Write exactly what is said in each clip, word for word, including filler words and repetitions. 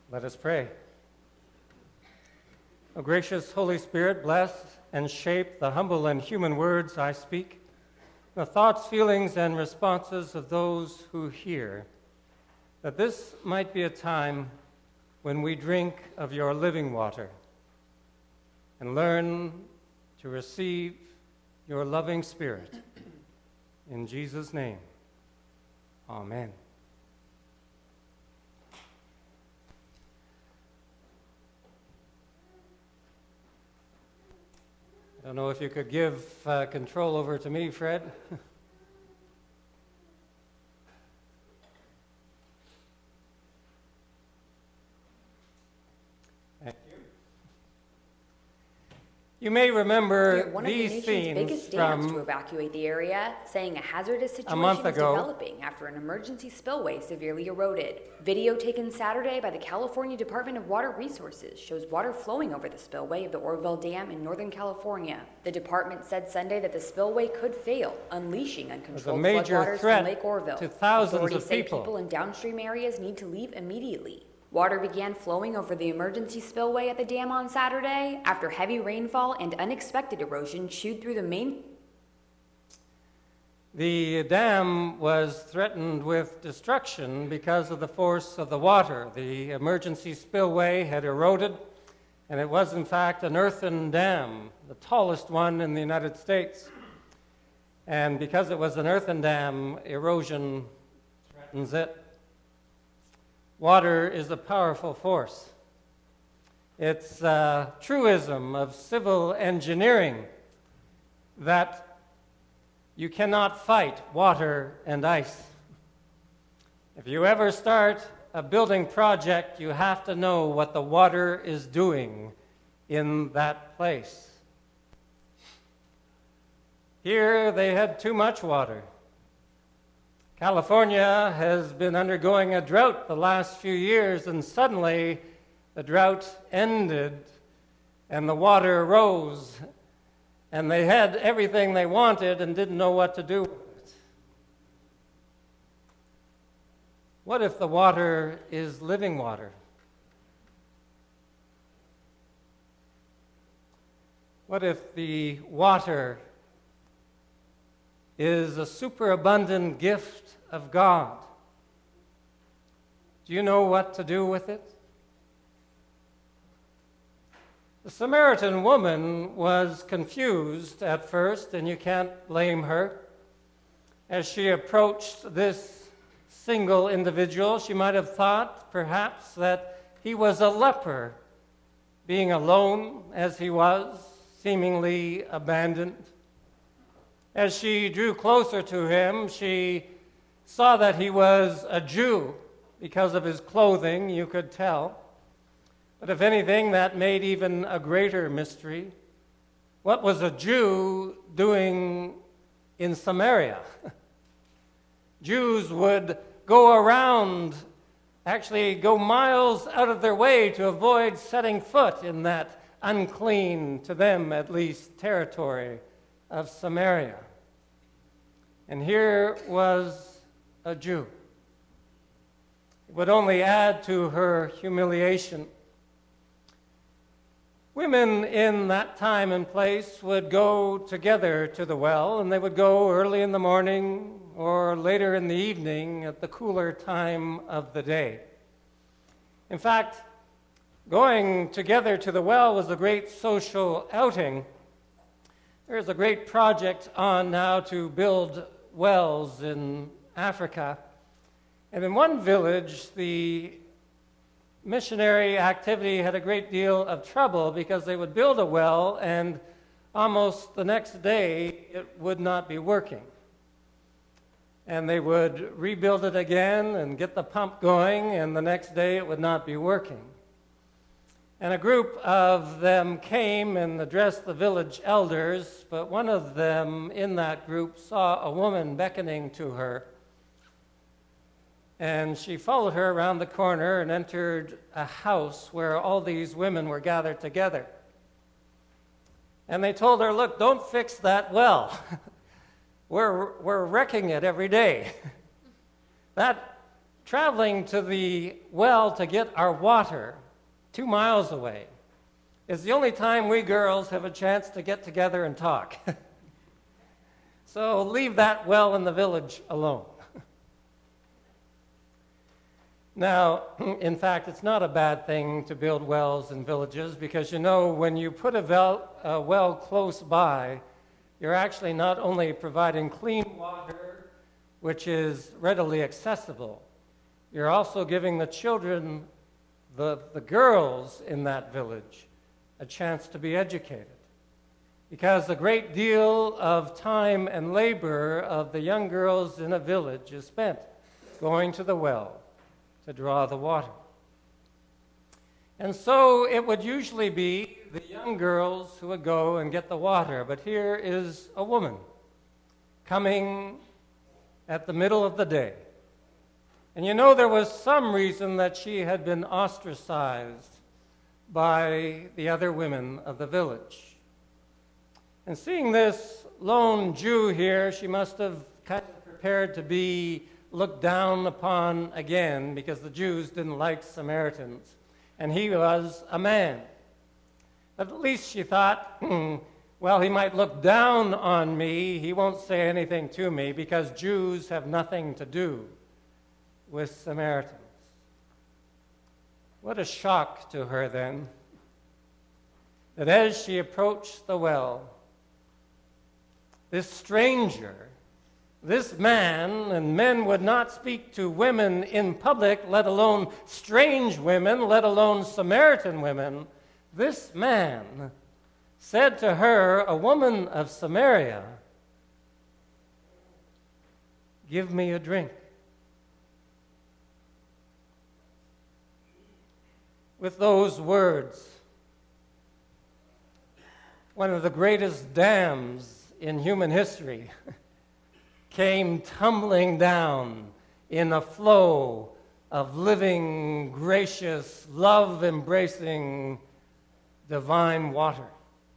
Let us pray. O gracious Holy Spirit, bless and shape the humble and human words I speak, the thoughts, feelings, and responses of those who hear, that this might be a time when we drink of your living water and learn to receive your loving Spirit. In Jesus' name, amen. I don't know if you could give uh, control over to me, Fred. Thank you. You may remember Here, one these of the nation's scenes biggest dams from to evacuate the area, saying a hazardous situation month is ago. developing after an emergency spillway severely eroded. Video taken Saturday by the California Department of Water Resources shows water flowing over the spillway of the Oroville Dam in Northern California. The department said Sunday that the spillway could fail, unleashing uncontrolled major floodwaters threat from Lake Oroville. to thousands Authorities of say people. people in downstream areas need to leave immediately. Water began flowing over the emergency spillway at the dam on Saturday after heavy rainfall and unexpected erosion chewed through the main. The dam was threatened with destruction because of the force of the water. The emergency spillway had eroded, and it was in fact an earthen dam, the tallest one in the United States. And because it was an earthen dam, erosion threatens it. Water is a powerful force. It's a truism of civil engineering that you cannot fight water and ice. If you ever start a building project, you have to know what the water is doing in that place. Here they had too much water. California has been undergoing a drought the last few years, and suddenly the drought ended and the water rose, and they had everything they wanted and didn't know what to do with it. What if the water is living water? What if the water is a superabundant gift of God? Do you know what to do with it? The Samaritan woman was confused at first, and you can't blame her. As she approached this single individual, she might have thought, perhaps, that he was a leper, being alone as he was, seemingly abandoned. As she drew closer to him, she saw that he was a Jew. Because of his clothing, you could tell. But if anything, that made even a greater mystery. What was a Jew doing in Samaria? Jews would go around, actually go miles out of their way to avoid setting foot in that unclean, to them at least, territory of Samaria. And here was a Jew. It would only add to her humiliation. Women in that time and place would go together to the well, and they would go early in the morning or later in the evening at the cooler time of the day. In fact, going together to the well was a great social outing. There's a great project on now to build wells in Africa. And in one village, the missionary activity had a great deal of trouble because they would build a well and almost the next day it would not be working. And they would rebuild it again and get the pump going, and the next day it would not be working. And a group of them came and addressed the village elders, but one of them in that group saw a woman beckoning to her. And she followed her around the corner and entered a house where all these women were gathered together. And they told her, look, don't fix that well. we're, we're wrecking it every day. that, traveling to the well to get our water two miles away is the only time we girls have a chance to get together and talk. So leave that well in the village alone. Now, in fact, it's not a bad thing to build wells in villages because, you know, when you put a well, a well close by, you're actually not only providing clean water, which is readily accessible, you're also giving the children, the, the girls in that village, a chance to be educated. Because a great deal of time and labor of the young girls in a village is spent going to the well to draw the water. And so it would usually be the young girls who would go and get the water. But here is a woman coming at the middle of the day. And you know, there was some reason that she had been ostracized by the other women of the village. And seeing this lone Jew here, she must have kind of prepared to be looked down upon again because the Jews didn't like Samaritans. And he was a man. But at least she thought, hmm, well, he might look down on me. He won't say anything to me because Jews have nothing to do with Samaritans. What a shock to her then, that as she approached the well, this stranger, this man, and men would not speak to women in public, let alone strange women, let alone Samaritan women. This man said to her, a woman of Samaria, "Give me a drink." With those words, one of the greatest dams in human history came tumbling down in a flow of living, gracious, love-embracing, divine water.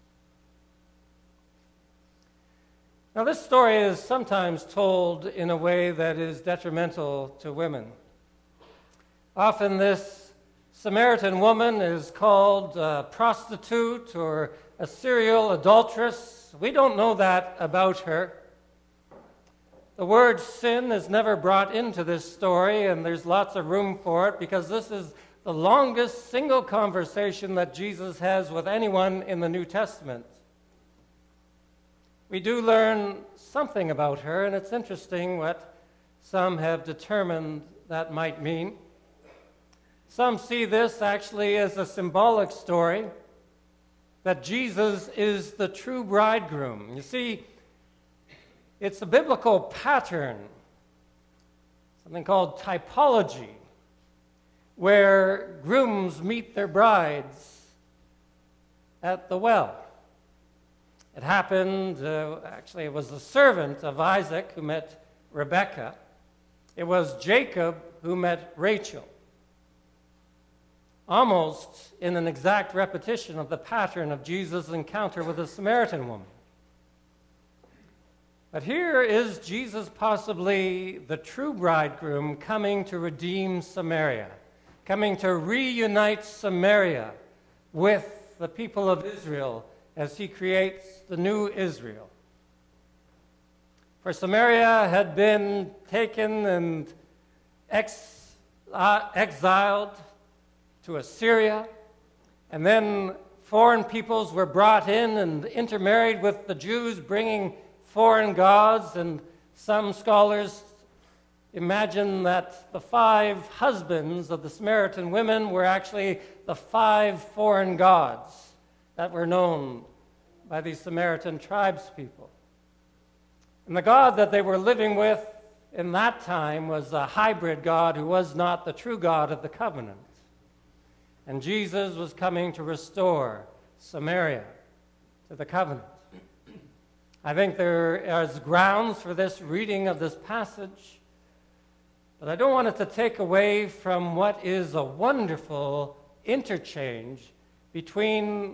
Now, this story is sometimes told in a way that is detrimental to women. Often this Samaritan woman is called a prostitute or a serial adulteress. We don't know that about her. The word sin is never brought into this story, and there's lots of room for it because this is the longest single conversation that Jesus has with anyone in the New Testament. We do learn something about her, and it's interesting what some have determined that might mean. Some see this actually as a symbolic story that Jesus is the true bridegroom. You see, it's a biblical pattern, something called typology, where grooms meet their brides at the well. It happened, uh, actually, it was the servant of Isaac who met Rebekah. It was Jacob who met Rachel. Almost in an exact repetition of the pattern of Jesus' encounter with the Samaritan woman. But here is Jesus, possibly the true bridegroom, coming to redeem Samaria, coming to reunite Samaria with the people of Israel as he creates the new Israel. For Samaria had been taken and ex, uh, exiled to Assyria, and then foreign peoples were brought in and intermarried with the Jews, bringing foreign gods, and some scholars imagine that the five husbands of the Samaritan women were actually the five foreign gods that were known by these Samaritan tribespeople. And the God that they were living with in that time was a hybrid God who was not the true God of the covenant. And Jesus was coming to restore Samaria to the covenant. I think there is grounds for this reading of this passage, but I don't want it to take away from what is a wonderful interchange between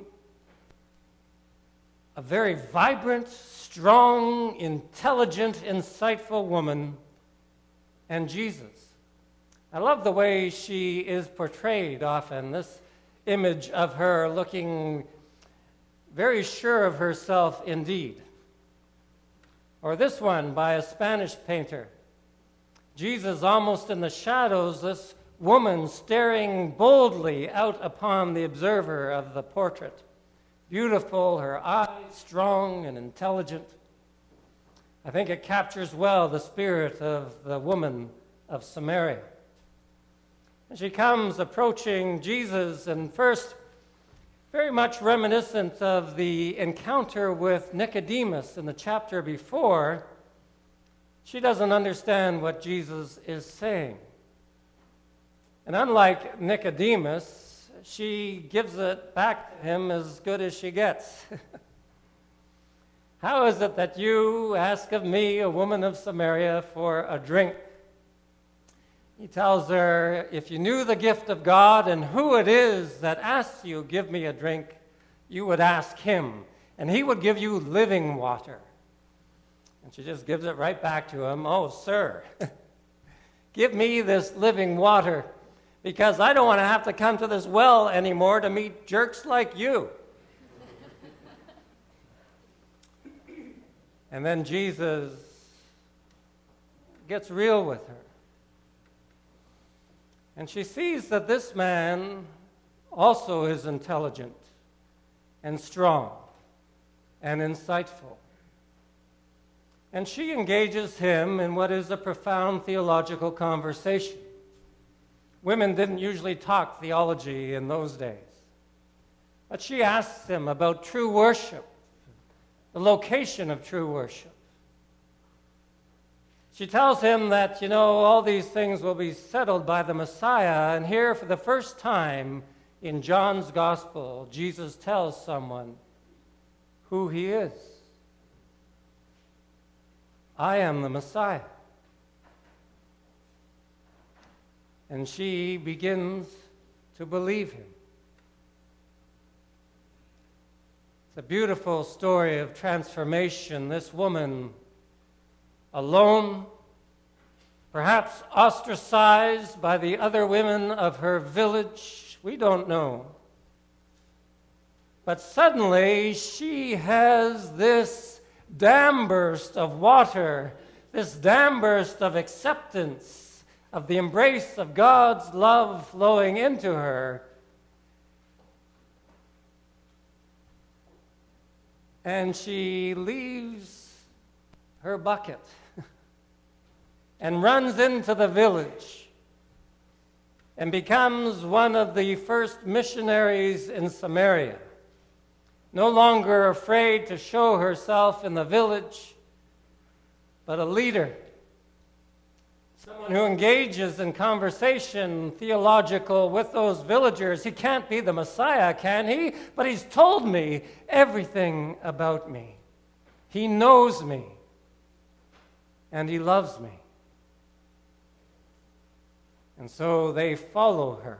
a very vibrant, strong, intelligent, insightful woman and Jesus. I love the way she is portrayed often, this image of her looking very sure of herself indeed. Or this one by a Spanish painter. Jesus almost in the shadows, this woman staring boldly out upon the observer of the portrait. Beautiful, her eyes strong and intelligent. I think it captures well the spirit of the woman of Samaria. And she comes approaching Jesus, and first, very much reminiscent of the encounter with Nicodemus in the chapter before, she doesn't understand what Jesus is saying. And unlike Nicodemus, she gives it back to him as good as she gets. How is it that you ask of me, a woman of Samaria, for a drink? He tells her, if you knew the gift of God and who it is that asks you, give me a drink, you would ask him, and he would give you living water. And she just gives it right back to him. Oh, sir, give me this living water, because I don't want to have to come to this well anymore to meet jerks like you. And then Jesus gets real with her. And she sees that this man also is intelligent and strong and insightful. And she engages him in what is a profound theological conversation. Women didn't usually talk theology in those days. But she asks him about true worship, the location of true worship. She tells him that, you know, all these things will be settled by the Messiah. And here, for the first time in John's Gospel, Jesus tells someone who he is. I am the Messiah. And she begins to believe him. It's a beautiful story of transformation. This woman, alone, perhaps ostracized by the other women of her village, we don't know. But suddenly she has this dam burst of water, this dam burst of acceptance, of the embrace of God's love flowing into her. And she leaves her bucket and runs into the village and becomes one of the first missionaries in Samaria, no longer afraid to show herself in the village, but a leader, someone who engages in conversation theological with those villagers. He can't be the Messiah, can he? But he's told me everything about me. He knows me, and he loves me. And so they follow her.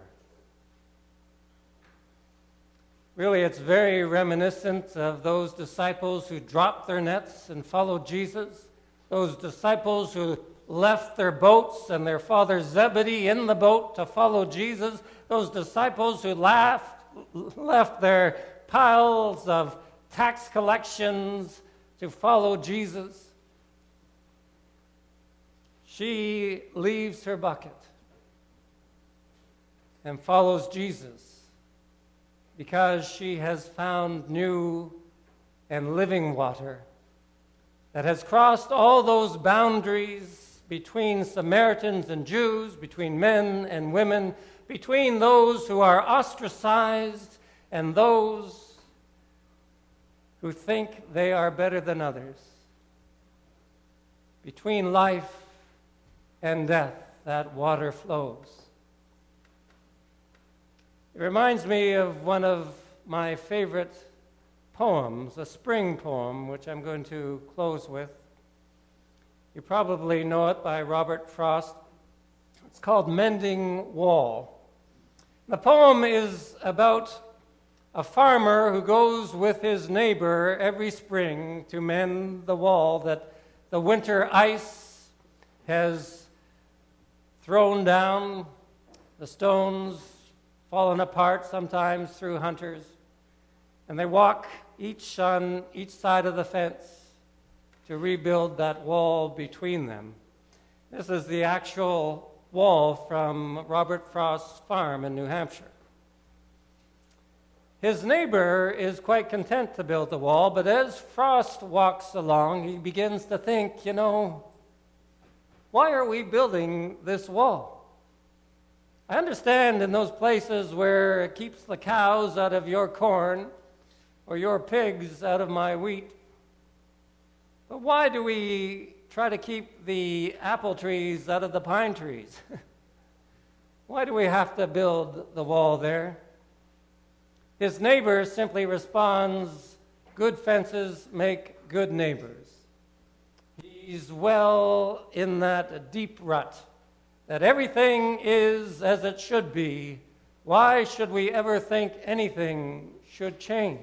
Really, it's very reminiscent of those disciples who dropped their nets and followed Jesus, those disciples who left their boats and their father Zebedee in the boat to follow Jesus, those disciples who laughed, left their piles of tax collections to follow Jesus. She leaves her bucket and follows Jesus because she has found new and living water that has crossed all those boundaries between Samaritans and Jews, between men and women, between those who are ostracized and those who think they are better than others. Between life and death, that water flows. It reminds me of one of my favorite poems, a spring poem, which I'm going to close with. You probably know it by Robert Frost. It's called Mending Wall. The poem is about a farmer who goes with his neighbor every spring to mend the wall that the winter ice has thrown down, the stones fallen apart sometimes through hunters, and they walk each on each side of the fence to rebuild that wall between them. This is the actual wall from Robert Frost's farm in New Hampshire. His neighbor is quite content to build the wall, but as Frost walks along, he begins to think, you know, why are we building this wall? I understand in those places where it keeps the cows out of your corn or your pigs out of my wheat. But why do we try to keep the apple trees out of the pine trees? Why do we have to build the wall there? His neighbor simply responds, good fences make good neighbors. He's well in that deep rut, that everything is as it should be. Why should we ever think anything should change?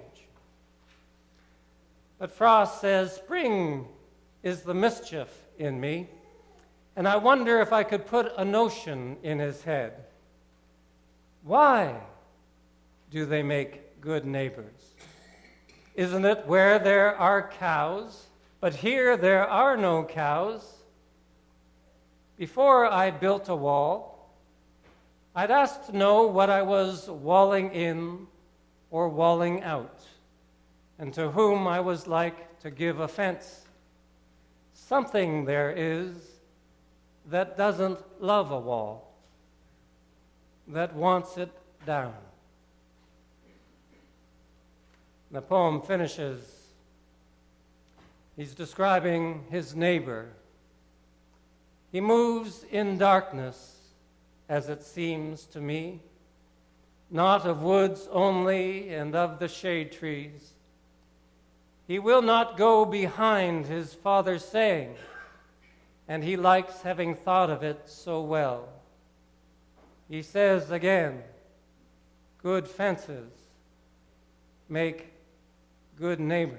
But Frost says, spring is the mischief in me, and I wonder if I could put a notion in his head. Why do they make good neighbors? Isn't it where there are cows? But here there are no cows. Before I built a wall, I'd ask to know what I was walling in or walling out, and to whom I was like to give offense. Something there is that doesn't love a wall, that wants it down. The poem finishes. He's describing his neighbor. He moves in darkness, as it seems to me, not of woods only and of the shade trees. He will not go behind his father's saying, and he likes having thought of it so well. He says again, good fences make good neighbors.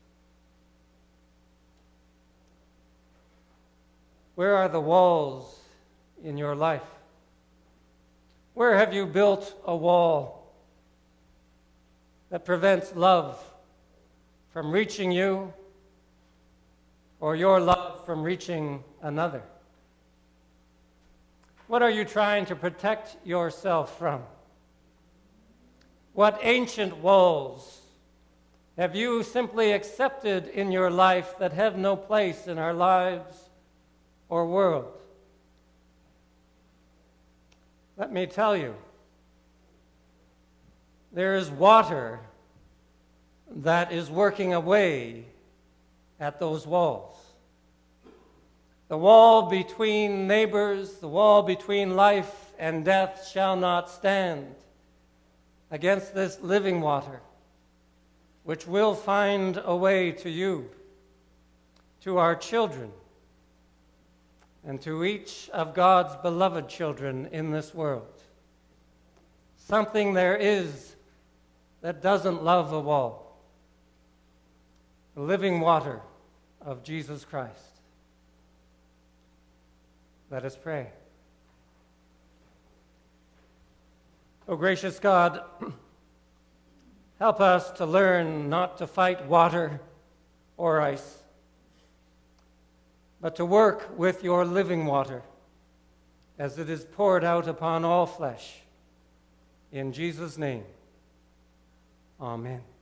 Where are the walls in your life? Where have you built a wall that prevents love from reaching you or your love from reaching another? What are you trying to protect yourself from? What ancient walls have you simply accepted in your life that have no place in our lives or world? Let me tell you, there is water that is working away at those walls. The wall between neighbors, the wall between life and death shall not stand against this living water, which will find a way to you, to our children, and to each of God's beloved children in this world. Something there is that doesn't love a wall. The living water of Jesus Christ. Let us pray. O gracious God, help us to learn not to fight water or ice, but to work with your living water as it is poured out upon all flesh. In Jesus' name, amen.